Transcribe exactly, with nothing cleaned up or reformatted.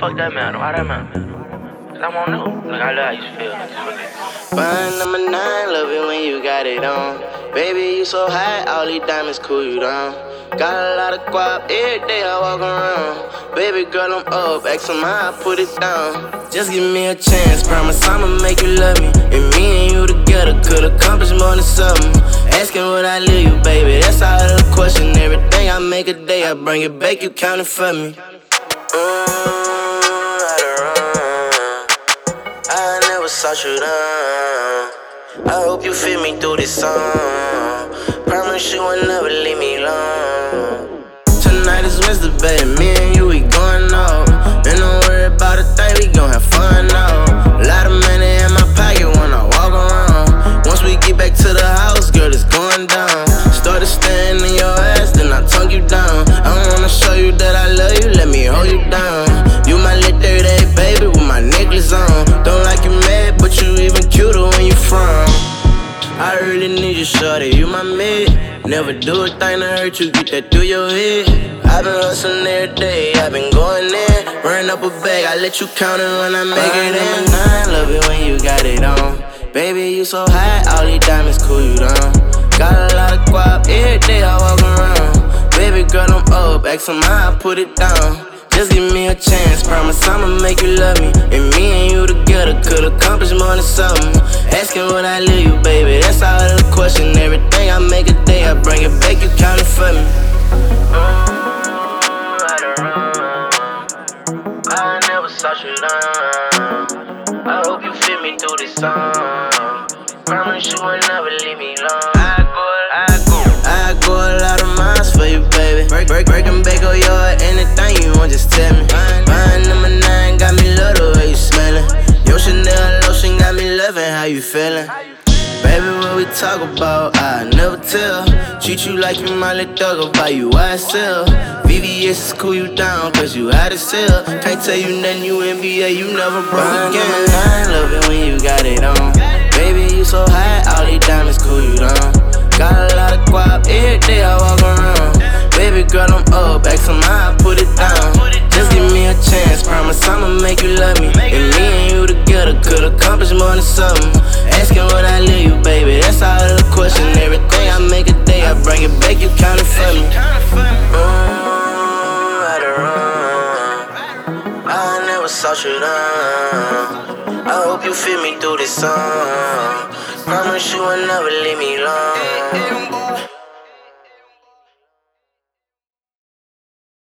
fuck that man? Why that man? Cause I won't know. Like, I love how you feel. Fine number nine, love it when you got it on. Baby, you so high, all these diamonds cool you down. Got a lot of guap, every day I walk around. Baby girl, I'm up, ask them how I put it down. Just give me a chance, promise I'ma make you love me. And me and you together could accomplish more than something. Asking what I leave you, baby, that's all the question. Everything I make a day, I bring it back, you count it for me. Mm, I never sought you down. I hope you feel me through this song. Promise you will never leave me alone. Tonight is Wednesday, baby, me and you, we going out. And don't worry about a thing, we gon' have fun now. A lot of money in my pocket when I walk around. Once we get back to the house, girl, it's going down. Started staring in your ass, then I tongue you down. I wanna show you that I love you, let me hold you down. You my little thirty-eight baby with my necklace on. Don't like you mad, but you even cuter when you from. I really need you, shorty, you my mate. Never do a thing to hurt you, get that through your head. I been hustling every day, I been going in. Run up a bag, I let you count it when I make it in. Nine, love it when you got it on. Baby, you so high, all these diamonds cool you down. Got a lot of guap, every day I walk around. Baby girl, I'm up, ask them how I put it down. Just give me a chance, promise I'ma make you love me. And me and you together could accomplish more than something. Asking what I leave you, baby, that's all the question. Everything I make a day, I bring it back, you count it for me. I never sought you down. I hope you feel me through this song. Promise you will never leave me alone. I go, I go, I go a lot of miles for you, baby. Break, break, breaking back on your heart, anything you want, just tell me. Fine number nine, got me love the way you smelling. Your Chanel lotion got me loving how you feeling. Baby, what we talk about, I never tell. Treat you like you my little thug, about you I sell. V V S is cool you down, cause you out of sell. Can't tell you nothing, you N B A, you never broke again. I love it when you got it on. Baby, you so high, all these diamonds cool you down. Got a lot of guap, every day I walk around. Baby girl, I'm up, ask them how I put it down. Just give me a chance, promise I'ma make you love me. And me and you together could accomplish more than something. Asking what I leave you, baby, that's all the question. Everything I make a day, I bring it back, you count it for me. Mm, right or wrong, I never sought you down. I hope you feel me through this song. Promise you will never leave me alone.